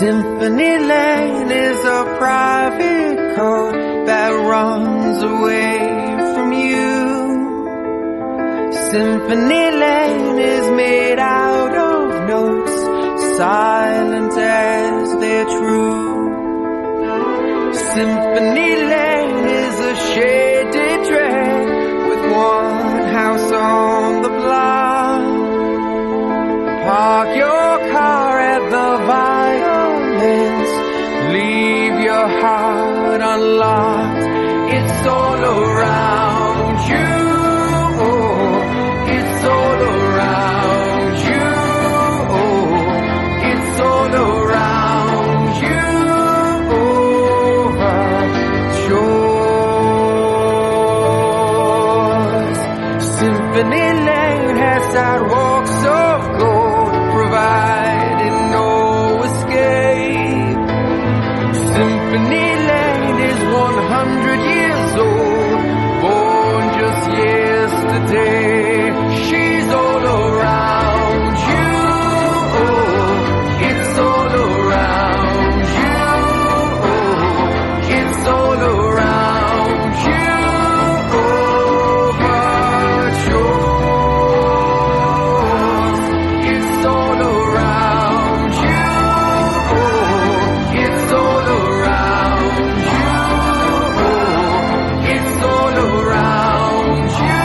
Symphony Lane is a private code that runs away from you. Symphony Lane is made out of notes, silent as they're true. Symphony Lane is a shaded track with one house on the block. Park your car at the Violins, leave your heart unlocked. It's all around you. It's all around you. It's all around you. Overtures. Symphony Lane has sidewalks of gold, providing no escape. Symphony Lane is 100 years old, born just yesterday. She's all around you. It's all around you. It's all around you. Overtures. It's all around you. It's all around you. It's all around you.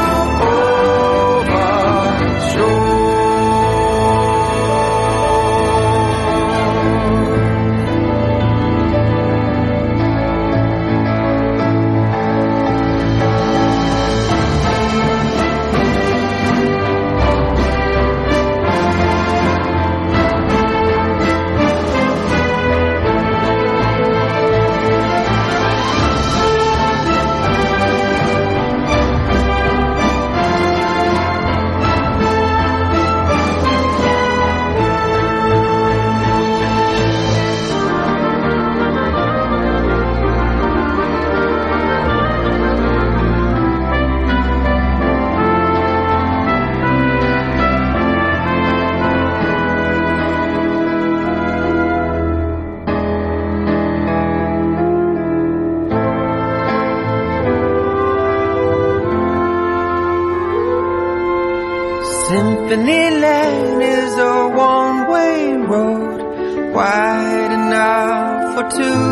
Symphony Lane is a one-way road, wide enough for two.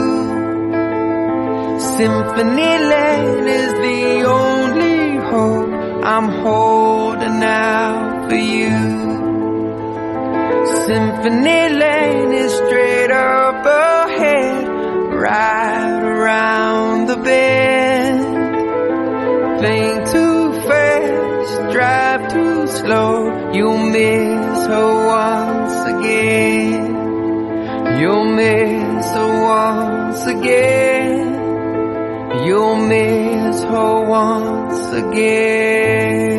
Symphony Lane is the only hope I'm holding out for you. Symphony Lane is straight up ahead, right around the bend. Think too fast, drive too slow, you'll miss her once again. You'll miss her once again. You'll miss her once again.